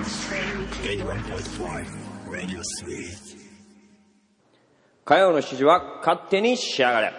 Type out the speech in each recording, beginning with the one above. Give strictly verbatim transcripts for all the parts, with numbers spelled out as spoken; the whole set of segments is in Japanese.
火曜のしちじは勝手に仕上がれ。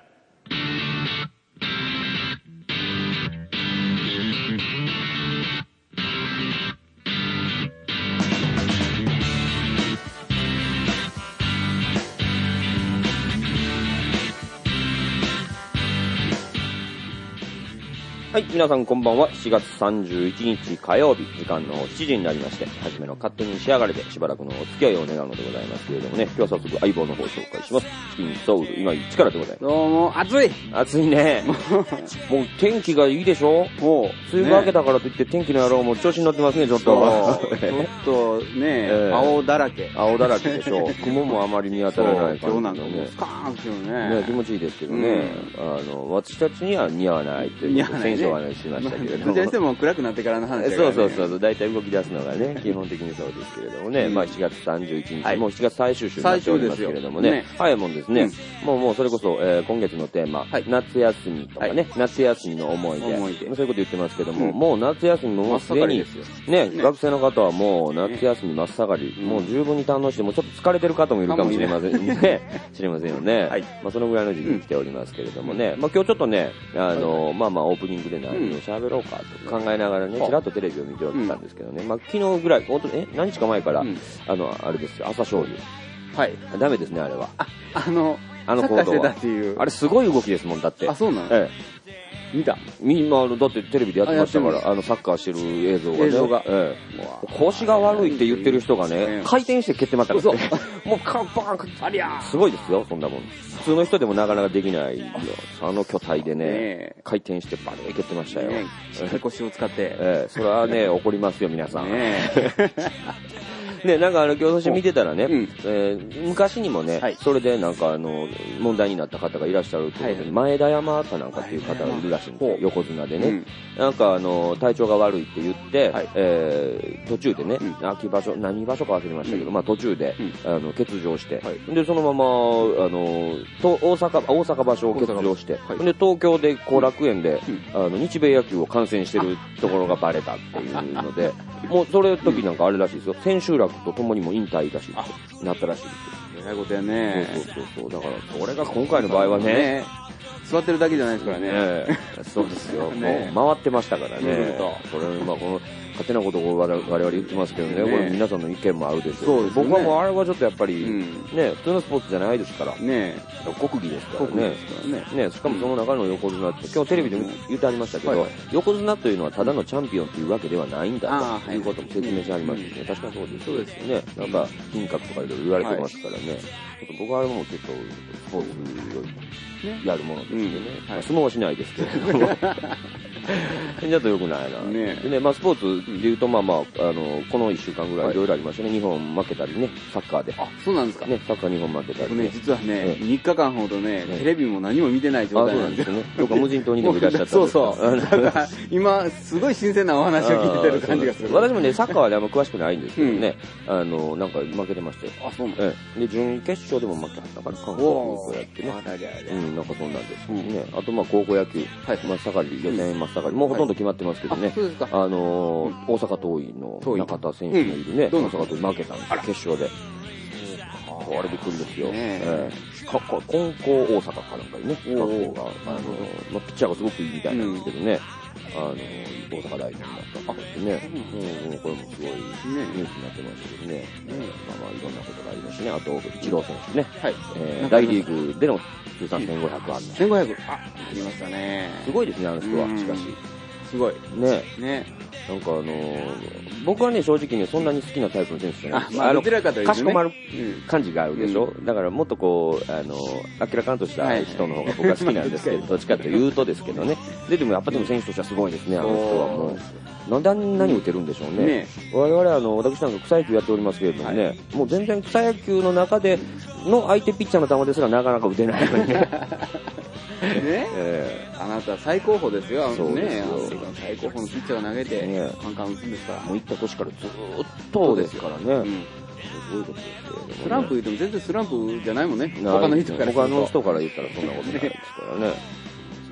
はい、皆さんこんばんは。しちがつさんじゅういちにち火曜日、時間のしちじになりまして、はじめの勝手に仕上がれでしばらくのお付き合いを願うのでございますけれどもね、今日は早速相棒の方を紹介します。チキンソウル今市からでございます。 どうも、暑い暑いね。もう天気がいいでしょ。もう梅雨が明けたからといって天気の野郎も調子に乗ってますね、ちょっと。 ちょっとね、えー、青だらけ。 青だらけでしょ。雲もあまり見当たらない感じ、ね。 今日なんかもうスカーンですよね。 ね、気持ちいいですけどね。うん、あの、私たちには似合わないということで、選手はしましたけれども。 どちらにしても暗くなってからの話だから、 ね、そうそうそう、だいたい動き出すのがね、基本的にそうですけれどもね、うん、まあしちがつさんじゅういちにち、はい、もうしちがつ最終週になっておりますけれどもね、ね早いもんですね、うん、もうもうそれこそ、えー、今月のテーマ、はい、夏休みとかね、はい、夏休みの思い出、思い出そういうこと言ってますけども、うん、もう夏休みももうすでに、ね、ね、学生の方はもう夏休み真っ盛り、ね、もう十分に堪能して、もうちょっと疲れてる方もいるかもしれませんね、知りませんよね、はい、まあそのぐらいの時期に来ておりますけれどもね、まあ今日ちょっとね、あの、まあまあオープニングで何を喋ろうかと考えながらね、ちらっとテレビを見ておったんですけどね、うん、まあ昨日ぐらい、本当え何日か前から、うん、あのあれですよ、朝青龍、はい、ダメですねあれは。あ、 あのあの行動はあれすごい動きですもんだって。 あ、そうなの。 ええ。 見た。 今だってテレビでやってましたから、あのサッカーしてる映像がね。映像が。ええ。腰が悪いって言ってる人がね、回転して蹴ってましたからね。もうカンパンありゃすごいですよそんなもん。普通の人でもなかなかできないよ。あの巨体でね、回転してバレー蹴ってましたよ。 腰を使って。 ええ、それはね怒りますよ皆さん。ね、なんかあの今日そして見てたらね、うん、えー、昔にもね、はい、それでなんかあの問題になった方がいらっしゃるということで、前田山かなんかっていう方がいるらしいんですよ、横綱でね、うん、なんかあの体調が悪いって言って、はい、えー、途中でね、うん、秋場所何場所か忘れましたけど、うん、まあ途中で、うん、あの欠場して、はい、でそのままあのと大阪大阪場所を欠場して、はい、で東京で後楽園で、うん、あの日米野球を観戦してるところがバレたっていうので、もうそれ時なんかあれらしいですよ、千秋楽とともにも引退らしいですなったらしいですよ。 えらいことやね。 そうそうそうそう。だからこれが今回の場合はね、ね座ってるだけじゃないですからね。 ねそうですよ。ね、もう回ってましたからね。これまあこの勝手なことを我々言ってますけどね、ねこれ皆さんの意見もあるでしょう。そうですね、僕はもうあれはちょっとやっぱり、うん、ね普通のスポーツじゃないですから。ね国技ですからね。ねねしかもその中の横綱って今日テレビで言ってありましたけど、はいはい、横綱というのはただのチャンピオンというわけではないんだということも説明してありますね。確かにそうです。そうですよね。なんか品格とかいろいろ言われてますからね。はい、ちょっと僕はあれもちょっとスポーツよりやるものですよね。うんはい、相撲はしないですけれども。ちょっと良くないな。ねでね、まあスポーツで言うと、まあまあ、あの、このいっしゅうかんぐらいいろいろありましたね。日本負けたりね、サッカーで。 あ、そうなんですか。 ね、サッカー日本負けたり、ね。 ね、実はね、みっかかんほどね、テレビも何も見てない状態なんですよね。どうか無人島にでもいらっしゃったそうそう。だから今、すごい新鮮なお話を聞いてる感じがする。 私もね、サッカーはね、あんま詳しくないんですけどね、あの、なんか負けてまして。 あ、そうなんですか。で、準決勝でも負けはったから、韓国とやってね。うん、なんかそうなんですね。あと、まあ、高校野球。はい。真っ盛り、予選真っ盛り。もうほとんど決まってますけどね。あのー、大阪桐蔭の中田選手がいるね、うん、大阪桐蔭負けたんですよ、決勝で。あれびっくりですよ。えー、かか金光大阪かなんかにね、学校が、あのー、まあ、ピッチャーがすごくいいみたいなんですけどね、うん、あのー、大阪大学になったんですね、うんうん、これもすごいニュースになってましたけどね、うん、まあまあいろんなことがありますしね、あと、イチロー選手ね、はい、えー、大リーグでの通算せんごひゃくあんだ。 せんごひゃく、あ、言いましたね。 すごいですね、あの人は、しかし。 すごい。 ね。ね。なんかあのー、僕はね、正直ね、そんなに好きなタイプの選手じゃないです。 あ、まあ、どちらかというとね。 かしこまる感じがあるでしょ、うん、だからもっとこう、あのー、明らかんとした人の方が僕は好きなんですけど、どっちかというとですけどね。で、でもやっぱでも選手としてはすごいですね、あの人はもう。なんであんなに打てるんでしょうね。ね我々あの、私なんか草野球やっておりますけれどもね、はい、もう全然草野球の中での相手ピッチャーの球ですらなかなか打てないのにね。 ね、えー、あなた最高峰ですよ。そうですよ。最高峰のピッチャーが投げて、ね、カンカン打つんですから。 もう行った年からずーっとですからね。うん、すごいことですよ、ね。 スランプ言っても全然スランプじゃないもんね。他の人から他の人から言ったらそんなことないですからね。す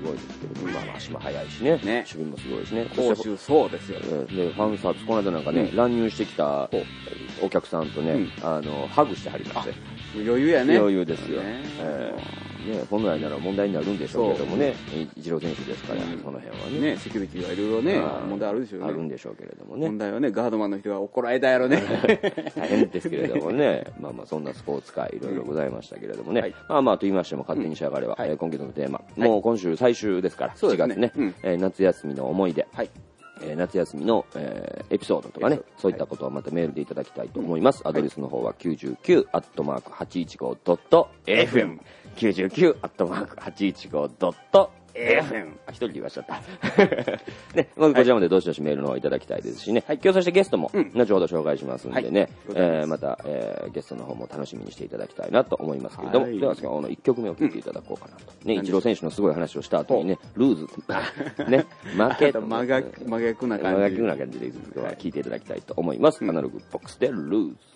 ごいですけど、まあ足も速いしね、ね、守備もすごいしね。 攻守そうですよ。 で、ファンサービス、この間なんかね、うん、乱入してきたお客さんとね、うん、あの、ハグしてはりまして。 余裕やね。 余裕ですよ。ねえーね、本来なら問題になるんでしょうけどもね、イチロー選手ですから、うん、その辺はね。 ね、セキュリティはいろいろね、問題あるでしょうね。 あるんでしょうけれどもね。 問題はね、ガードマンの人が怒られたやろね。 大変ですけれどもね、まあまあそんなスポーツ界いろいろございましたけれどもね、はい、まあまあと言いましても勝手に仕上がれは、うんはい、今月のテーマ、はい、もう今週最終ですから、しちがつね、うん、えー、夏休みの思い出。はいえー、夏休みの、えー、エピソードとかね、そういったことをまたメールでいただきたいと思います。はい、アドレスの方はきゅうじゅうきゅうアットマークはちいちごドットエフエム きゅうじゅうきゅうアットマークはちいちごドットエフエム あ、一人で言わしちゃった。ね、まずこちらまでどしどしメールの方いただきたいですしね。はい、今日そしてゲストも後ほど紹介しますんでね、はいえー、また、えー、ゲストの方も楽しみにしていただきたいなと思いますけれども、はい、では今日のいっきょくめを聴いていただこうかなと。うん、ね、イチロー選手のすごい話をした後にね、ルーズ、ね、負け、 真逆な感じ。 真逆な感じで聴いていただきたいと思います。アナログボックスでルーズ。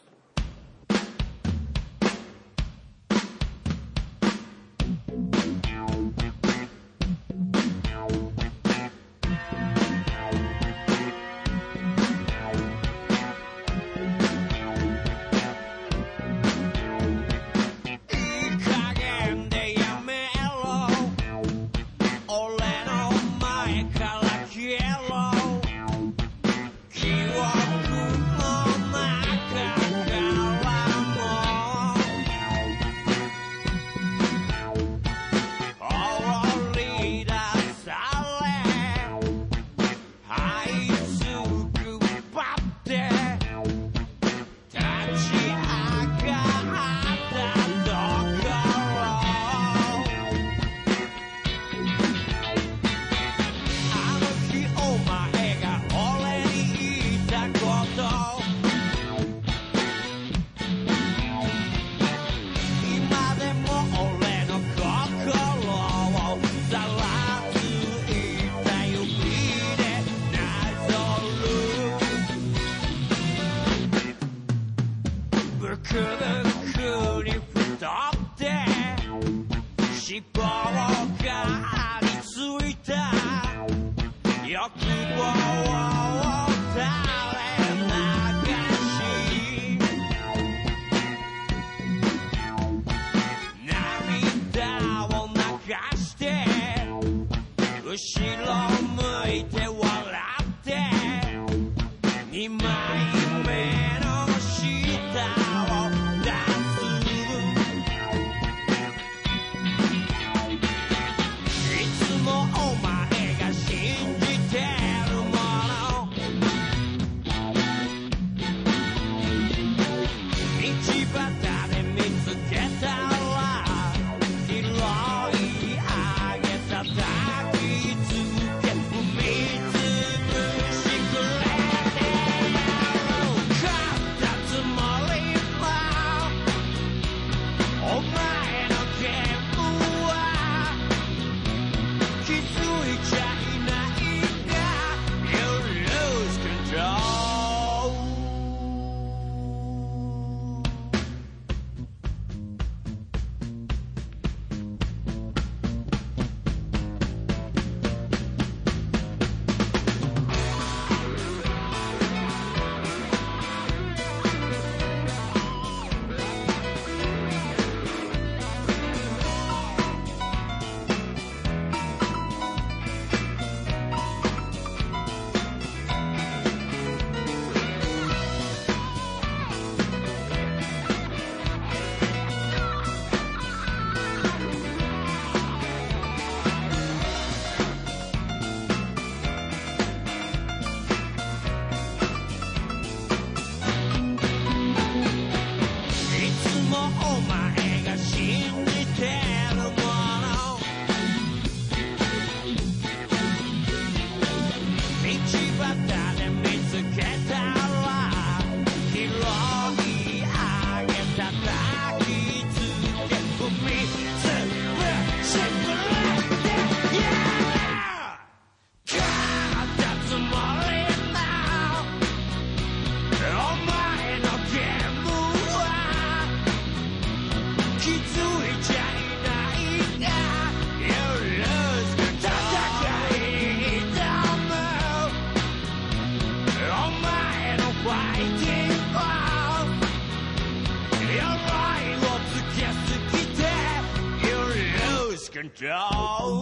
Control,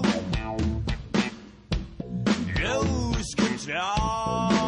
lose control.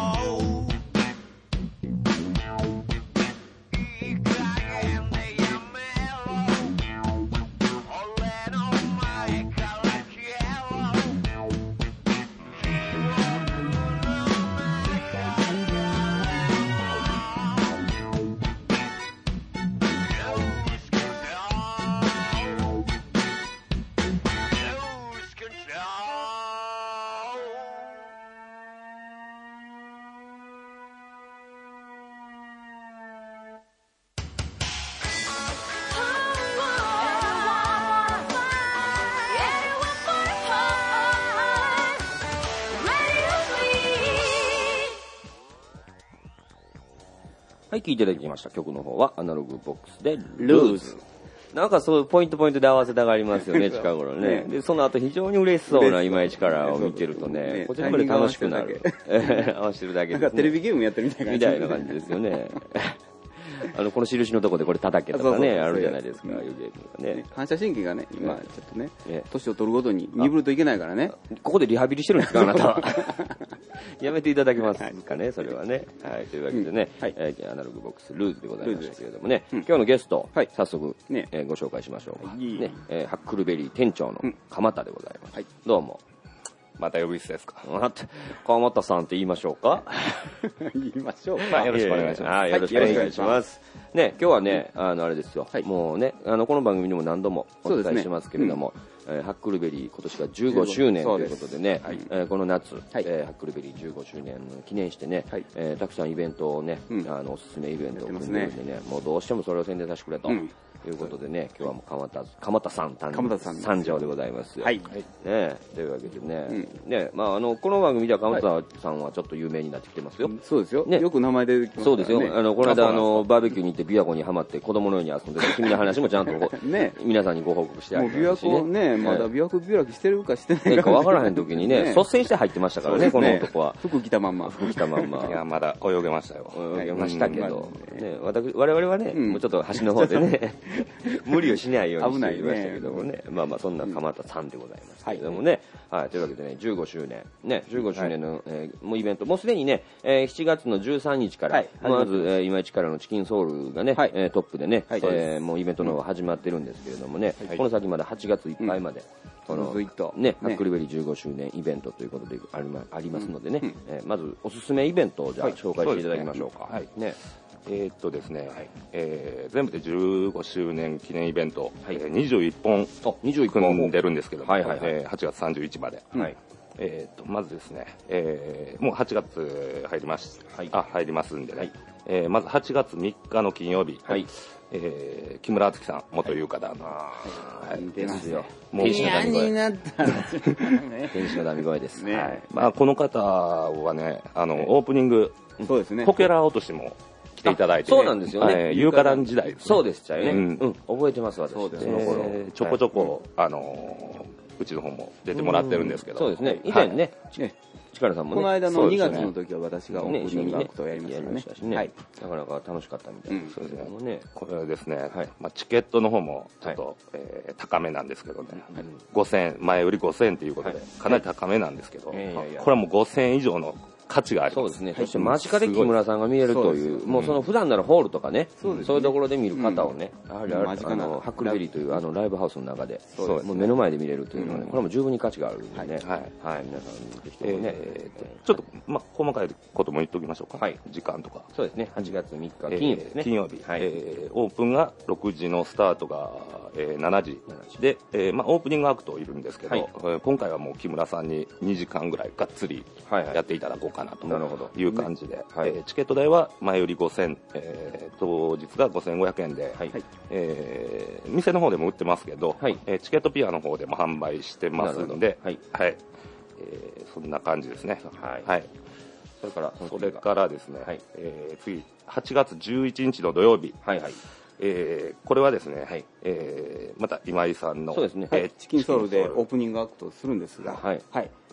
はい、聴いていただきました曲の方はアナログボックスでルーズ。なんかそういうポイントポイントで合わせたがりますよね、近頃ね。で、その後非常に嬉しそうな今市からを見てるとね、こちらまで楽しくなる。合わせてるだけです、ね。 なんかテレビゲームやってるみたいな感じ。みたいな感じですよね。あの、この印のとこでこれ叩けとかね、あるじゃないですか、ああいうゲームがね。 反射神経がね、今ちょっとね、年を取るごとに鈍るといけないからね。 ここでリハビリしてるんですか、あなたは。やめていただけますかね、それはね。はい、というわけでね、アナログボックスルーズでございましたけれどもね、今日のゲスト、早速ご紹介しましょうか。ね、ハックルベリー店長の鎌田でございます。どうも。 また呼び捨てですか。 鎌田さんって言いましょうか。 言いましょうか。 まあ、よろしくお願いします。 よろしくお願いします。ね、今日はね、あの、あれですよ。もうね、あの、この番組にも何度もお伝えしますけれども、ハックルベリー今年がじゅうごしゅうねんということでね、この夏、ハックルベリーじゅうごしゅうねん記念してね、たくさんイベントをね、あの、おすすめイベントを組んでるんでね、もうどうしてもそれを宣伝させてくれと。ということでね、今日はもう鎌田、鎌田さん誕生でございます。 はい。 ね、というわけでね、ね、まあ、あの、この番組では鎌田さんはちょっと有名になってきてますよ。 そうですよ。ね、よく名前出てきます。 そうですよ。あの、この間、あの、バーベキューに行って琵琶湖にはまって子供のように遊んでた君の話もちゃんとね、皆さんにご報告してあげて。 もう琵琶湖ね、まだ琵琶湖開きしてるかしてないかわからへん時にね、率先して入ってましたからね、この男は。 服着たまんま。 服着たまんま。 いや、まだ泳げましたよ。 泳げましたけど、ね、私、我々はね、もうちょっと端の方でね、無理をしないようにしていましたけどもね、まあまあそんな鎌田さんでございますけれどもね、はい、というわけでね、じゅうごしゅうねん、ね、じゅうごしゅうねんのもうイベント、もうすでにね、しちがつのじゅうさんにちから、まず今市からのチキンソウルがね、トップでね、もうイベントの方が始まってるんですけれどもね、この先まではちがついっぱいまで、このね、ハックルベリーじゅうごしゅうねんイベントということでありますのでね、まずおすすめイベントをじゃあ紹介していただきましょうか。はい。ね。 えーっとですね、はいえー、全部でじゅうごしゅうねん記念イベント、はいえー、にじゅういっぽん組んでるんですけども、はいはいはいえー、はちがつさんじゅういちにちまで、はいえー、っとまずですね、えー、もうはちがつ入ります、はい、あ入りますんでね、はいえー、まずはちがつみっかの金曜日、はいえー、木村敦樹さん元優香団の、はい、 出ますよ。 もう天使の神声。 天使の神声です。 ねはいまあ、この方はね、あの、オープニング、 そうですね。 ポケラー落としも来ていただいて、 そうなんですよね。 優香団時代、 そうでしたよね。うん、覚えてます私。 そうですその頃、ちょこちょこ、あのうちの方も出てもらってるんですけど、 そうですね。以前ね。力さんもね、 この間のにがつの時は私がオープニングアクトをやりましたね。 ねはい、なかなか楽しかったみたいですけどもね。 これはですね、はいまあ、チケットの方もちょっと、はいえー、高めなんですけどね、はい、ごせんえん、前売りごせんえんということで、かなり高めなんですけど、はい、これはもうごせんえん以上の価値があります。 そうですね。そして間近で木村さんが見えるという、もうその普段ならホールとかね、そういうところで見る方をね、やはり間近なハックルベリーというあのライブハウスの中で、もう目の前で見れるというのはね、これも十分に価値があるんでね。はい。はい。皆さん見てきてね。 ちょっと、まあ、細かいことも言っておきましょうか。はい。時間とか。 そうですね。はちがつみっか金曜日ですね。 金曜日。はい。オープンがろくじのスタートがしちじで、まあ、オープニングアクトいるんですけど、今回はもう木村さんににじかんぐらいがっつりやっていただこうかなと。なるほど。いう感じで、ねはいえー、チケット代は前売りごせん、えー、当日がごせんごひゃくえんで、はいえー、店の方でも売ってますけど、はいえー、チケットピアの方でも販売してますので、はいはいえー、そんな感じですね。はいはい、 それからそれからですね、はいえー、次はちがつじゅういちにちの土曜日、はいはいえー、これはですね、はいえー、また今井さんのそうですね、えー、チキンソウルでオープニングアクトをするんですが、はいはい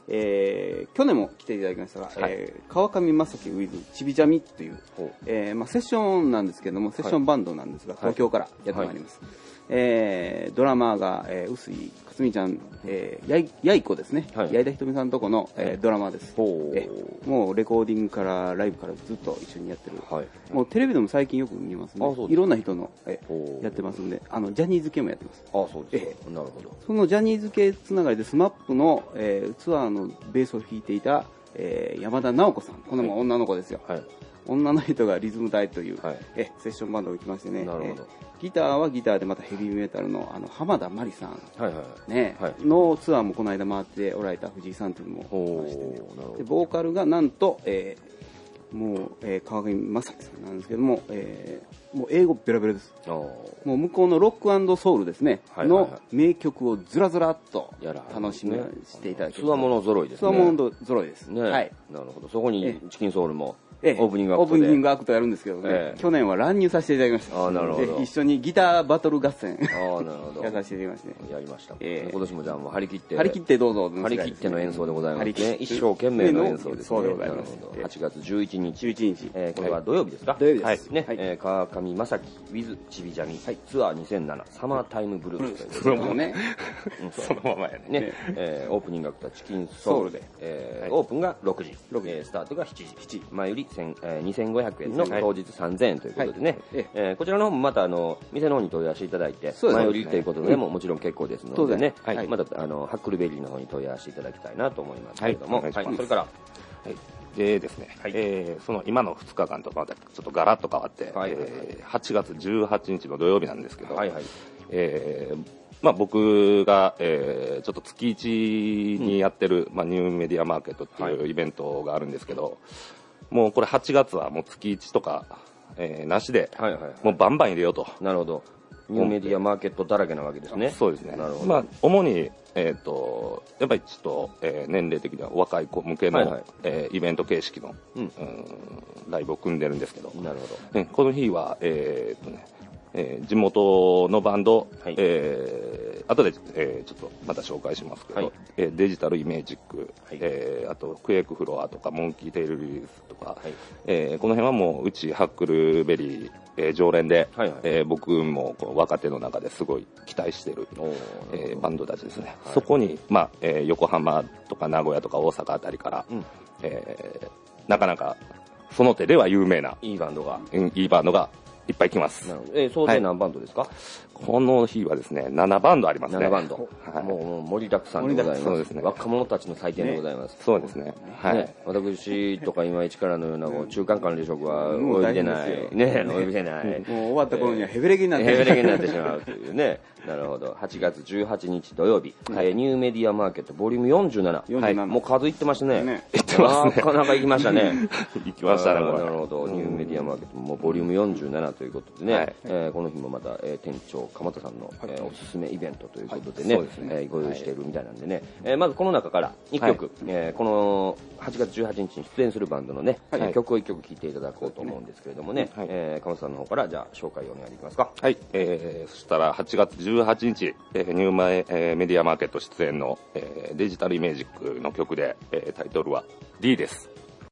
えー、去年も来ていただきましたが、はい、えー、川上正樹 with ちびじゃみという、えーまあ、セッションなんですけども、セッションバンドなんですが、はい、東京からやってまいります。はい、えー、ドラマーが、えー、臼井克美ちゃん、えー、やい、やいこですね。はい、矢井田ひとみさんのとこの、えー、ドラマーです。えー、もうレコーディングからライブからずっと一緒にやってる。はい、もうテレビでも最近よく見ますね。いろんな人の、えー、やってますんで、あの、ジャニーズ系もやってます。 あ、そうですか。えー、なるほど。 そのジャニーズ系つながりでスマップの、えー、ツアーのベースを弾いていた、えー、山田直子さん。このも女の子ですよ。はい、女の人がリズム隊という、はい、えセッションバンドを行きましてね。なるほど。ギターはギターでまたヘビーメタルのあの浜田真理さん、はいはいねはい、のツアーもこの間回っておられた藤井さんというのもいまして、でボーカルがなんと、えー、もう、えー、川上正樹さんなんですけども、えー、もう英語ベラベラです。もう向こうのロック&ソウルですね、はいはいはい、の名曲をずらずらっと楽しみにしていただける。 つわもの揃いですね。 つわもの揃いですね。はい。 なるほど。そこにチキンソウルも。 ええ、オープニングアクトオープニングアクトやるんですけどね、ええ、去年は乱入させていただきました。あ、なるほど。で一緒にギターバトル合戦あ、なるほどやらせていただきまして、ね、 やりました、ええ、今年もじゃあもう張り切って張り切ってどうぞ、 張り切っての演奏でございますね。一生懸命の演奏ですね。そうでございます。はちがつじゅういちにち、じゅういちにち、えー、これは土曜日ですか。 土曜日です、はいね、はい、えー、川上正樹 with ちびじゃみ、はい、ツアーにせんななサマータイムブルースということで、そのねそのままやねね、えー、オープニングアクトはチキンソウルで、えーはい、オープンがろくじ、ろくじ、えー、スタートがしちじ、しちじ、前売りにせんごひゃくえんの当日さんぜんえんということでね、はいえー、こちらの方もまたあの店の方に問い合わせいただいて、前売りということでももちろん結構ですのでね、はい、またあのハックルベリーの方に問い合わせいただきたいなと思いますけれども、はいはい、それから、 はいでですね、はいえー、その今のふつかかんとまたちょっとガラッと変わって、はいえー、はちがつじゅうはちにちの土曜日なんですけど、はいはいえーまあ、僕が、えー、ちょっと月いちにやってる、うんまあ、ニューメディアマーケットっていうイベントがあるんですけど、もうこれはちがつはもう月いちとか、えー、なしで、はいはいはい、もうバンバン入れようと。 なるほど。ニューメディアマーケットだらけなわけですね。 そうですね。なるほど。まあ、主に、えっ、ー、と、やっぱりちょっと、えー、年齢的には若い子向けの、はいはいえー、イベント形式の、うんうん、ライブを組んでるんですけど、なるほど。ね、この日は、えっ、ー、とね、えー、地元のバンド、はいえー、後で、えー、ちょっとまた紹介しますけど、はいえー、デジタルイメージック、はいえー、あとクエイクフロアとかモンキーテイルリリースとか、はいえー、この辺はもううちハックルベリー、えー、常連で、はいはいえー、僕もこの若手の中ですごい期待してる、えー、バンドたちですね、はい、そこに、まあえー、横浜とか名古屋とか大阪あたりから、うんえー、なかなかその手では有名ないいバンドが、 うん、いいバンドがいっぱい来ます。 なるほど。えー、総勢何バンドですか？はい、 この日はですね、ななバンドありますね。 ななバンド。はい、もう、もう盛りだくさんでございます。そうですね。若者たちの祭典でございます。 ね、そうですね。はい。ね、 私とか今一からのような中間管理職は及びでない。ね、及びでない。もう終わった頃にはヘベレケになって、 ヘベレケになってしまうというね。なるほど。はちがつじゅうはちにち土曜日、はい、ニューメディアマーケットボリュームよんじゅうなな。はい。もう数いってましたね。 ねいってますね。 なかなか行きましたね。 行きましたね。 なるほど。ニューメディアマーケットもボリュームよんじゅうななということでね。はいえー、この日もまた、えー、店長鎌田さんの、えー、おすすめイベントということでね、はい、えー、ご用意しているみたいなんでね、はいえー、まずこの中からいっきょく、はいえー、このはちがつじゅうはちにちに出演するバンドのね、はい、曲をいっきょく聴いていただこうと思うんですけれどもね、はいえー、鎌田さんの方からじゃあ紹介をお願いできますか。 はい、えー、そしたらはちがつじゅうはちにち、えー、ニューマイ、えー、メディアマーケット出演の、えー、デジタルイメージックの曲で、えー、タイトルは D です。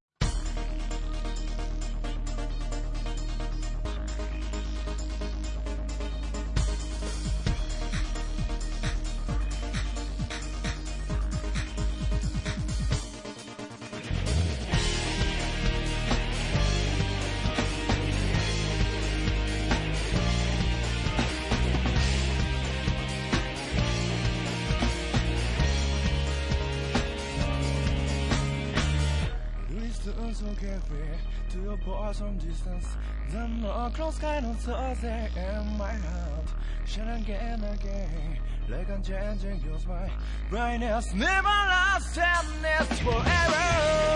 Some distance, then no close kind of thoughts in my heart. Shall again, again, like I'm changing your smile. Brightness never lasts, sadness forever.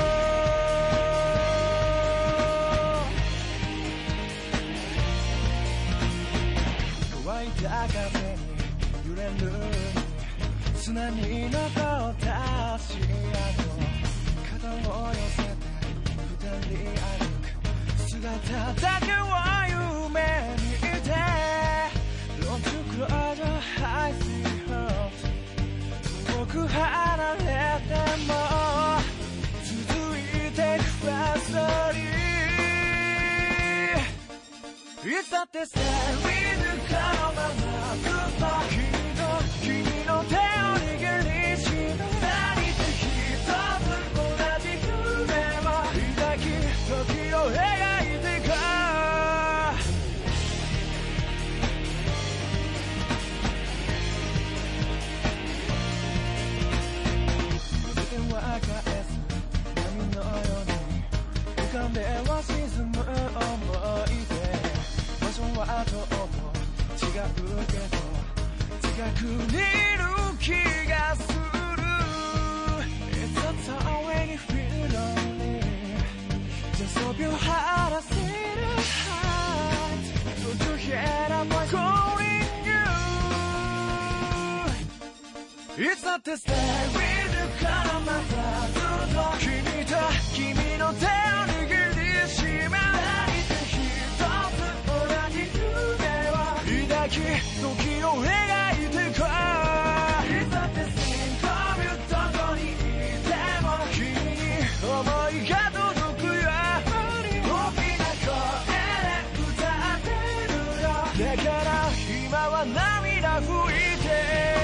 White風に揺れる砂に残った足跡肩を寄せて二人歩く姿だけは夢にいて Don't you close your eyes, it hurts 遠く離れてもいつだって Stay with このままずっと君の君の手を握りしめ何で一つ同じ夢を抱き時を描いていこう電話返す波のように浮かんでは沈む想い出場所はちょっと違うけど近くにいる気がする It's a time when you feel lonely Just hope you had a single heart Don't you hear that voice calling you It's not to stay with you このままずっと君と君の手を握りしめ何で一つ同じ夢を抱き時を描いていこういつだって Think of you どこにいても君に思いが届くよ大きな声で歌ってるよだから今は涙拭いて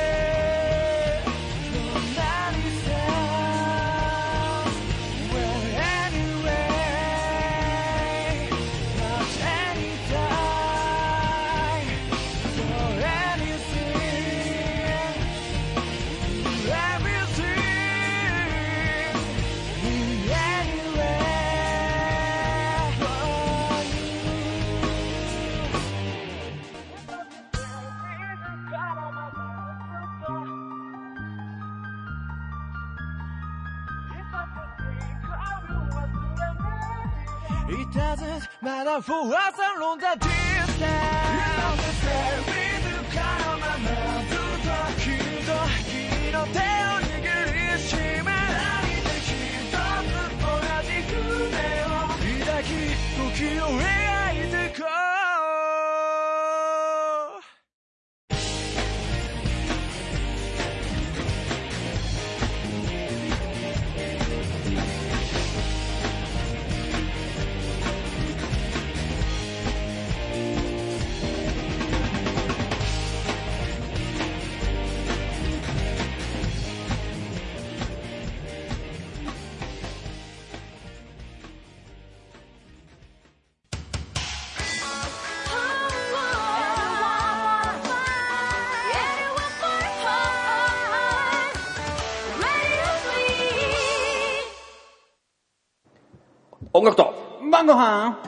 It doesn't matter for us along the distance You'll be stay with you このままずっと君と君の手を握りしめ何で一つ同じ夢を抱き時を描いていこう音楽と晩ご飯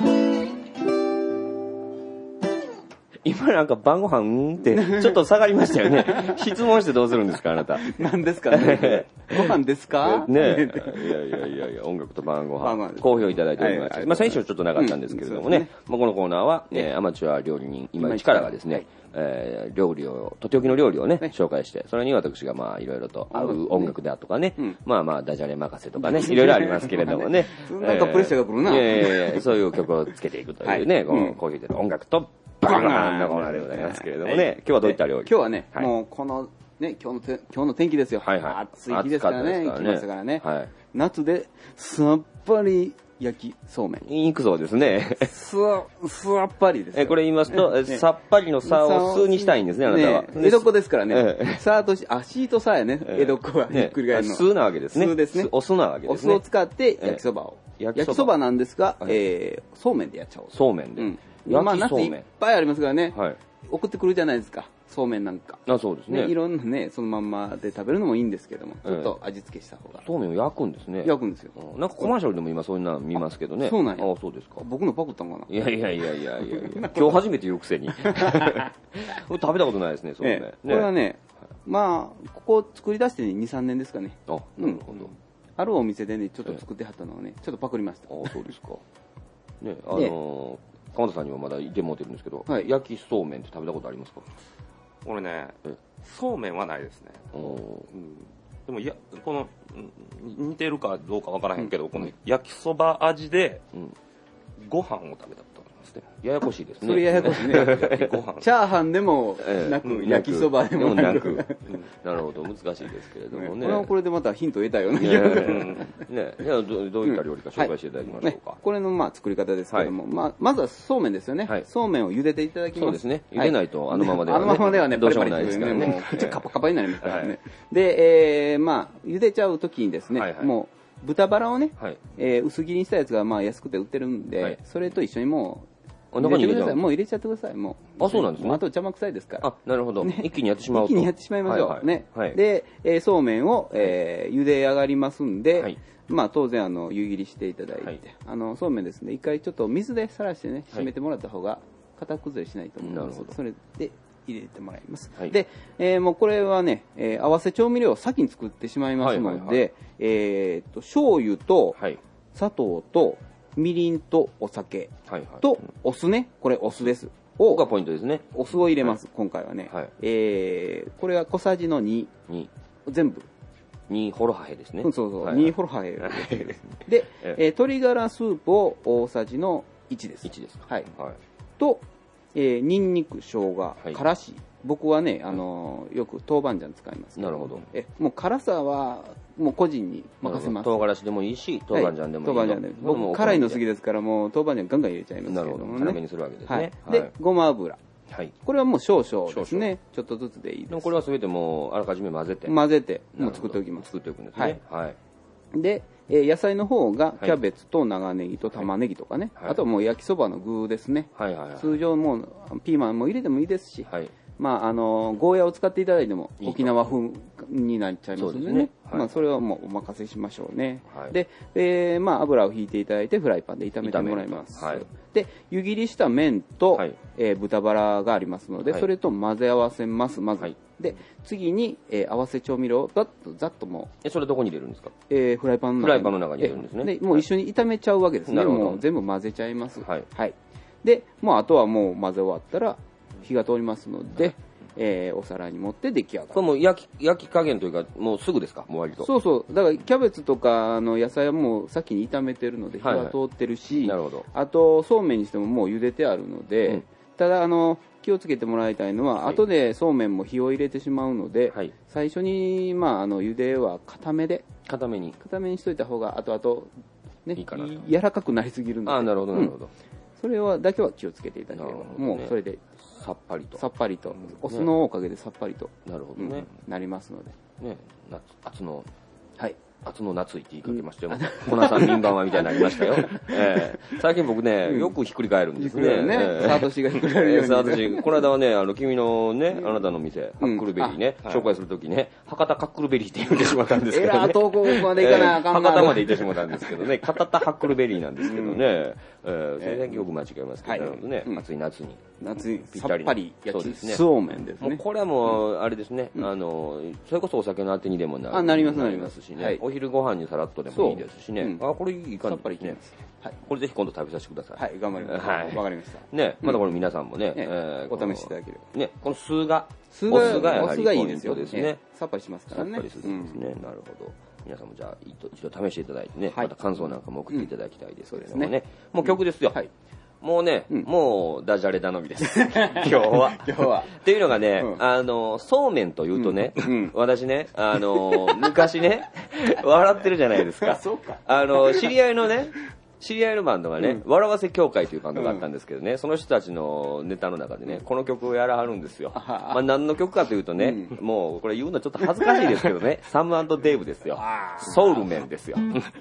今なんか晩ご飯ってちょっと下がりましたよね。質問してどうするんですかあなた。 何ですかね。ご飯ですかねえ。いやいやいやいや、音楽と晩ご飯。好評いただいております。まあ先週ちょっとなかったんですけれどもね。まあこのコーナーは、ね、アマチュア料理人、今市からがですね、えー、料理を、とっておきの料理をね、紹介して、それに私がまあいろいろと合う音楽だとかね、まあまあダジャレ任せとかね、いろいろありますけれどもね。 なんかプレッシャーが来るな。 いやいやいや、そういう曲をつけていくというね、この好評いただいて音楽と晩ご飯のコーナーでございますけれどもね、今日はどういった料理？ 今日はね、もうこの、ね、今日のて、今日の天気ですよ。はいはい。暑い日ですからね。行きましたからね。はい。夏で、さっぱり焼きそうめん。 いくそうですね。 さ、さっぱりです。 え、これ言いますと、さっぱりのさをすにしたいんですね、あなたは。 江戸っ子ですからね。さとし、あ、シーとさやね。江戸っ子はひっくり返るの。 すなわけですね。 すですね。 お酢なわけですね。 お酢を使って焼きそばを。焼きそばなんですが、え、そうめんでやっちゃおう。 そうめんで。 まあ夏いっぱいありますからね。送ってくるじゃないですか。そうめんなんか。 あ、そうですね。 いろんなね、そのまんまで食べるのもいいんですけども、ちょっと味付けした方が。 そうめんを焼くんですね。 焼くんですよ。 なんかコマーシャルでも今そういうの見ますけどね。 そうなんや。 あ、そうですか。 僕のパクったんかな。 いやいやいやいやいや今日初めて言うくせに。食べたことないですね、そうめん。これはね、まあ、ここ作り出してに、さんねんですかね。 あ、なるほど。 あるお店でね、ちょっと作ってはったのをね、ちょっとパクりました。 あ、そうですか。ね、あの、鎌田さんにはまだいてもうてるんですけど、焼きそうめんって食べたことありますか？ 俺ね、そうめんはないですね。うん、でもいや、この似てるかどうかわからへんけど、この焼きそば味でご飯を食べたことありますね。ややこしいですね。 それややこしいね。ご飯。チャーハンでもなく、焼きそばでもなく。 なるほど、難しいですけれどもね。 これはこれでまたヒントを得たような気がする。ね、じゃあどういった料理か紹介していただきましょうか。 これのまあ作り方ですけども、ままずはそうめんですよね。そうめんを茹でていただきます。 そうですね。茹でないとあのままではね。 あのままではね、 どうしようもないですからね。 もう口カパカパになりますからね。で、まあ茹でちゃうときにですね、もう豚バラをね、薄切りにしたやつがまあ安くて売ってるんで、それと一緒にもう中に入れてください。もう入れちゃってください。もう。あ、そうなんですね。 あと邪魔くさいですから。 あ、なるほど。一気にやってしまうと。 一気にやってしまいましょう。ね。で、そうめんを茹で上がりますんで、まあ当然あの湯切りしていただいて、あのそうめんですね、一回ちょっと水でさらしてね、締めてもらった方が型崩れしないと思います。それで入れてもらいます。で、もうこれはね、合わせ調味料を先に作ってしまいますので、えっと醤油と砂糖とみりんとお酒とお酢ね、これお酢です。 ここがポイントですね。 お酢を入れます、今回はね。えー、これは小さじのに。全部。 にホロハヘですね。 そうそう、にホロハヘです。で、鶏ガラスープを大さじのいちです。 いちです。 はい。と、にんにく、生姜、からし。僕はね、あのよく豆板醤使います。 なるほど。 え、もう辛さはもう個人に任せます。 唐辛子でもいいし、豆板醤でもいい。 豆板醤で。僕辛いの好きですからもう豆板醤ガンガン入れちゃいますけどもね。 辛めにするわけですね。 で、ごま油。はい。これはもう少々ですね。ちょっとずつでいいです。 これはすべてもうあらかじめ混ぜて。 混ぜてもう作っておきます。 作っておくんですね。はい。 で、野菜の方がキャベツと長ネギと玉ねぎとかね。あとはもう焼きそばの具ですね。はいはい。通常もうピーマンも入れてもいいですし。はい。まあ、あのゴーヤを使っていただいても沖縄風になっちゃいますのでね、まあ、それはもうお任せしましょうね。はい、で、えーまあ、油を引いていただいてフライパンで炒めてもらいます。はい、で湯切りした麺と、はい、えー、豚バラがありますので、はい、それと混ぜ合わせますまず、はい、で次に、えー、合わせ調味料をざっとざっともうえそれどこに入れるんですか？ えー、フライパンの中にフライパンの中に入れるんですね。 でもう一緒に炒めちゃうわけですね。 はい、 もう全部混ぜちゃいます。はい、はい、でもうあとはもう混ぜ終わったら火が通りますので、えー、お皿に盛って出来上がる。 これもう焼き焼き加減というかもうすぐですか？もう割と。 そうそう。だからキャベツとかの野菜はもう先に炒めてるので火が通ってるし、はいはい、なるほど。あとそうめんにしてももう茹でてあるので、うん、ただあの気をつけてもらいたいのは、はい、後でそうめんも火を入れてしまうので、はい、最初にまああの茹では固めで固めに固めにしといた方が後々ねいいかなと。柔らかくなりすぎるので。 あ、なるほどなるほど。うん、 それはだけは気をつけていただければ、ね、もうそれでさっぱりとさっぱりと、お酢のおかげでさっぱりと、 なるほどね、 なりますのでね。夏夏のはい夏の夏いって言いかけましたよ。粉さん敏番はみたいになりましたよ。えー、最近僕ね、よくひっくり返るんですね。 ね、サートシがひっくり返るように。 サートシ、この間はね、あの君のね、あなたの店、ハックルベリーね、紹介するときね、博多ハックルベリーって言ってしまったんですけどね。 えら、投稿までいかなあかんな。 博多まで行ってしまったんですけどね、片田ハックルベリーなんですけどね、えー、それだけよく間違えますけど、なるほどね、暑い夏に。 夏にぴったり。さっぱり焼きそうめんですね。 これはもう、あれですね、あの、それこそお酒のあてにでもなる。 あ、なりますなりますしね。お昼ご飯にさらっとでもいいですしね。あ、これいい感じですね。 はい。 これぜひ今度食べさせてください。 はい、頑張ります。はい。わかりました。 ね、またこれ皆さんもね、 お試しいただければ。 ね、この酢が、 酢がやはりポイントですね。さっぱりしますからね。 さっぱりするんですね。なるほど。皆さんもじゃあ一度試していただいてね、また感想なんかも送っていただきたいですけれどもね。もう曲ですよ。はい。もうね、うん、もうダジャレ頼みです。今日は。 今日は。 っていうのがね、うん、あの、そうめんというとね、うん、私ね、あの、昔ね、笑ってるじゃないですか。 そうか。 あの、知り合いのね、知り合いのバンドがね、うん、笑わせ協会というバンドがあったんですけどね、うん、その人たちのネタの中でね、この曲をやらはるんですよ。まあ何の曲かというとね、うん、もうこれ言うのちょっと恥ずかしいですけどね、サム&デイブですよ。ソウルメンですよ。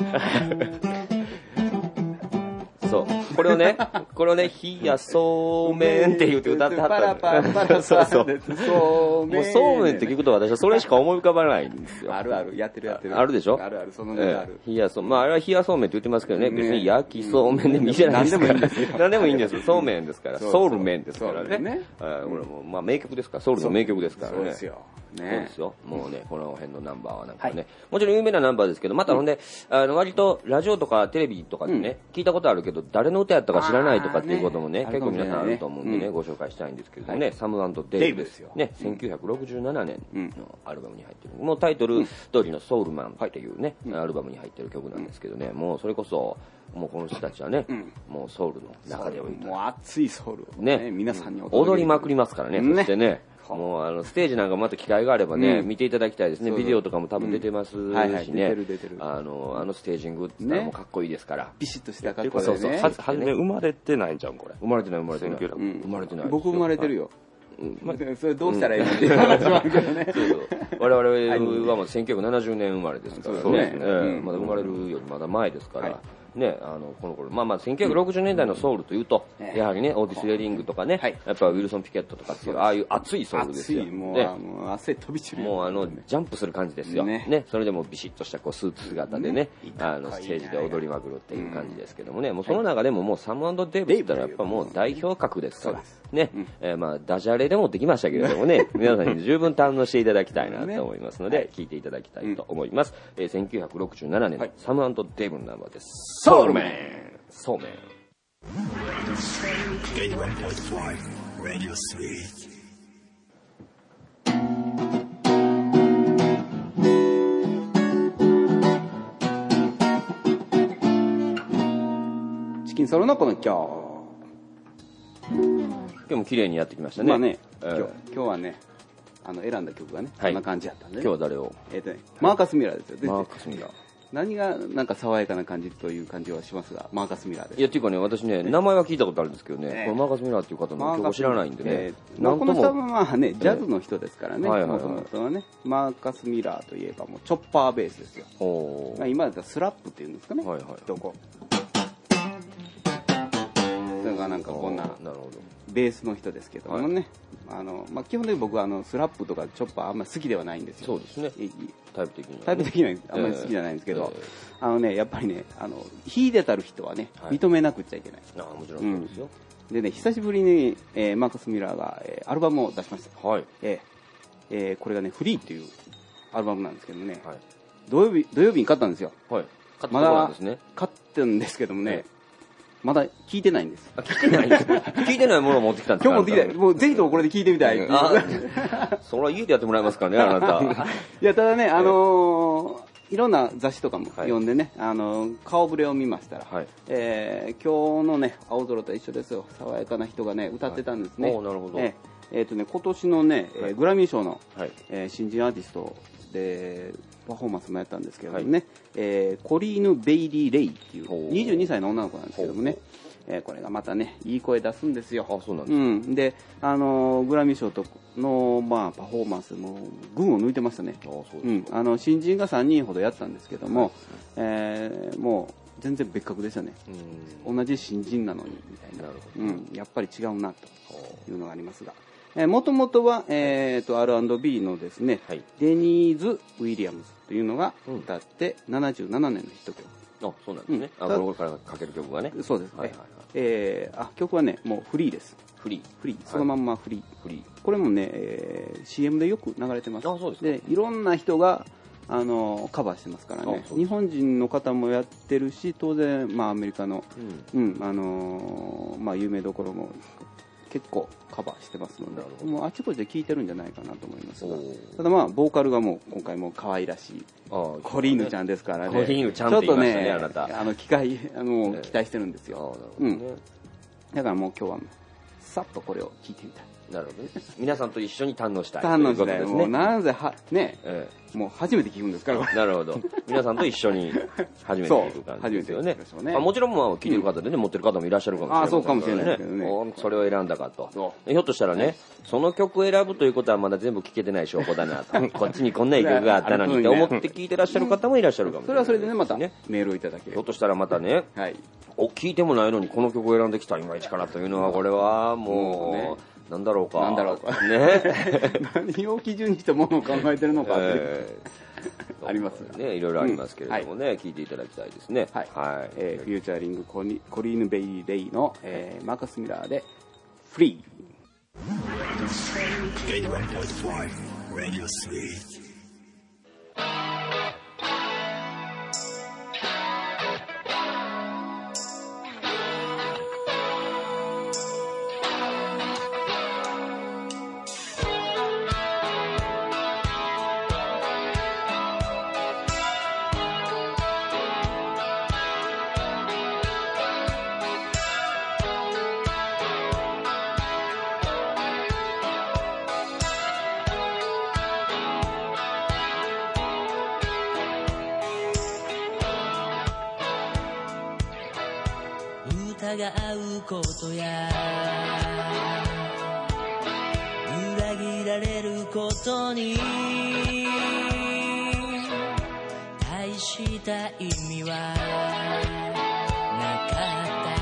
そう。これをね、これをね、火やそうめんって言って歌ってはった。パラパラパラそうそう。そうめん。もうそうめんって聞くと私はそれしか思い浮かばないんですよ。 あるある、やってるやってる。 あるでしょ？ あるある、そのネタある。 火やそう、まああれは火やそうめんって言ってますけどね、別に焼きそうめんでもいいじゃないですか。何でもいいんですよ。そうめんですから。ソウル麺ですからね。これもまあ名曲ですから、ソウルの名曲ですからね。そうですよ。 そうですよ。もうね、この辺のナンバーはなんかね、もちろん有名なナンバーですけど、またほんで、あの、割とラジオとかテレビとかでね、聞いたことあるけど、誰の歌やったか知らないとかっていうこともね、結構皆さんあると思うんでね、ご紹介したいんですけどね、サム&デイブですよ。ね、せんきゅうひゃくろくじゅうななねんのアルバムに入ってる。もうタイトル通りのソウルマンっていうね、アルバムに入ってる曲なんですけどね、もうそれこそ、もうこの人たちはね、もうソウルの中で置いてもう熱いソウルをね、 皆さんに踊りまくりますからね、そしてね、もうあのステージなんかまた機会があればね、見ていただきたいですね。ビデオとかも多分出てますしね。あの、あのステージングってのもかっこいいですから。 ビシッとした格好でね。 そうそう。はじめ生まれてないじゃん、これ。 生まれてない、生まれてない。 生まれてない。 僕生まれてるよ。まあ、それどうしたらいいのっていう話もあるけどね。 我々はもうせんきゅうひゃくななじゅうねん生まれですからね。まだ生まれるよりまだ前ですから。ね、あのこの頃まあまあせんきゅうひゃくろくじゅうねんだいのソウルというと、やはりねオーティス・レディングとかね、やっぱウィルソン・ピケットとかっていうああいう熱いソウルですよ。 もう、あの汗飛び散る。 もうあのジャンプする感じですよ。ね、それでもビシッとしたこうスーツ姿でね、あのステージで踊りまくるっていう感じですけどもね、もうその中でももうサム&デイブって言ったらやっぱもう代表格ですからね、えまあダジャレでもできましたけれどもね、皆さんに十分堪能していただきたいなと思いますので聞いていただきたいと思います。せんきゅうひゃくろくじゅうななねんのサム&デイブのナンバーです。ソウルメン。そうめん。 チキンソロのこの今日。 今日も綺麗にやってきましたね。 まあね、今日、今日はね、あの選んだ曲がね、こんな感じだったんで、ね。 今日は誰を？ えっとね、マーカス・ミラーですよ。 マーカス・ミラー。 何がなんか爽やかな感じという感じはしますが、マーカス・ミラーです。 いや、っていうかね、私ね、名前は聞いたことあるんですけどね、このマーカス・ミラーっていう方の曲を知らないんでね。 まあ、この人はまあね、ジャズの人ですからね、もともとはね、マーカス・ミラーといえばもうチョッパーベースですよ。まあ、今だったらスラップっていうんですかね。はいはい。どこそれがなんかこんな、なるほど。ベースの人ですけどもね、はい、あのまあ、基本的に僕はあのスラップとかチョッパーあんまり好きではないんですよ。 そうですね。タイプ的には、ね、 タイプ的にはあんまり好きじゃないんですけど、えー、あのねやっぱりねあの秀でたる人はね、はい、認めなくちゃいけない。 あもちろんそうですよ。 うん、でね久しぶりに、えー、マーカス・ミラーが、えー、アルバムを出しました。はい。えーえー、これがねフリーっていうアルバムなんですけどもね、はい、土曜日土曜日に買ったんですよ。はい。まだ買ってるんですけどもね。はいまだ聞いてないんです。 あ、聞いてないんですか聞いてないものを持ってきたんですか今日持ってきたい。もうぜひともこれで聞いてみたい。あそれは家でやってもらえますかね、あなた。 いや、ただね、あのー、いろんな雑誌とかも読んでね、はい、あのー、顔ぶれを見ましたら、はい、えー、今日のね、青空と一緒ですよ。爽やかな人がね、歌ってたんですね。はい、おなるほど。えーえーとね、今年のね、はい、グラミー賞の、はいえー、新人アーティストで、パフォーマンスもやったんですけどもね、はいえー、コリーヌ・ベイリー・レイっていうにじゅうにさいの女の子なんですけどもね、えー、これがまたねいい声出すんですよ。 あそうなんですか、うん、 で、あのー、グラミー賞との、まあ、パフォーマンスも群を抜いてましたね。あそうです、うん、あの新人がさんにんほどやったんですけども、はいえー、もう全然別格でしたね。同じ新人なのにみたいな、なるほど、うん、やっぱり違うなというのがありますが、もともとは、えー、と アールアンドビー のですね、はい、デニーズ・ウィリアムズというのが歌って、うん、ななじゅうななねんのヒット曲。 あそうなんですね、うん、あこれからかける曲がね。 そうですね、はいはいはいえー、あ曲はねもうフリーです。 フリーフリーそのまんまフリー、はい、フリーこれもね、えー、シーエム でよく流れてます。 あそうですでいろんな人があのカバーしてますからね。日本人の方もやってるし当然、まあ、アメリカの、うんうんあのーまあ、有名どころも結構カバーしてますので、もうあちこちで聴いてるんじゃないかなと思いますが、ただまあボーカルがもう今回も可愛らしいコリーヌちゃんですからね。 コリーヌちゃんって言いましたね、あなた。 あの機械あの期待してるんですよ。うん。だからもう今日はさっとこれを聴いてみたい。 なるほどね。皆さんと一緒に堪能したい。 堪能したい。もうなぜはね、ええ、もう初めて聞くんですから。 なるほど。皆さんと一緒に初めて聞く感じですよね。ねあもちろんまあ聞いてる方でね、うん、持ってる方もいらっしゃるかもしれない、ね。あそうかもしれないですけどね。それを選んだかと。ひょっとしたらね、その曲を選ぶということはまだ全部聞けてない証拠だなと。こっちにこんないい曲があったのにって思って聞いてらっしゃる方もいらっしゃるかもしれない、 それはそれでねまたメールをいただける。 ひょっとしたらまたね、はい、お聞いてもないのにこの曲を選んできたいまいちかなというのはこれはもう。ねなんだろうか。 なんだろうか。ね。何を基準にしたものを考えてるのかって、えー、ありますね。いろいろありますけれどもね、うんはい、聞いていただきたいですね。はい。はい、 えー、フューチャーリングコリコリーヌ・ベイ・レイの、えー、マーカス・ミラーでフリー。 Radio Sweet. 疑うことや裏切られることに大した意味はなかった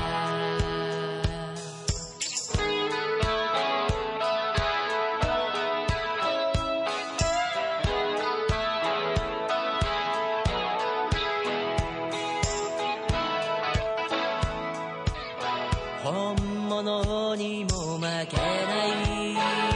本物にも負けない